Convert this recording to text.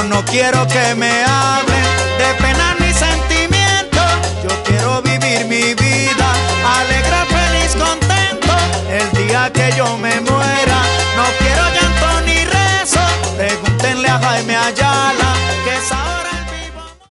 no quiero que me hablen de penas ni sentimientos. Yo quiero vivir mi vida alegre, feliz, contento. El día que yo me muera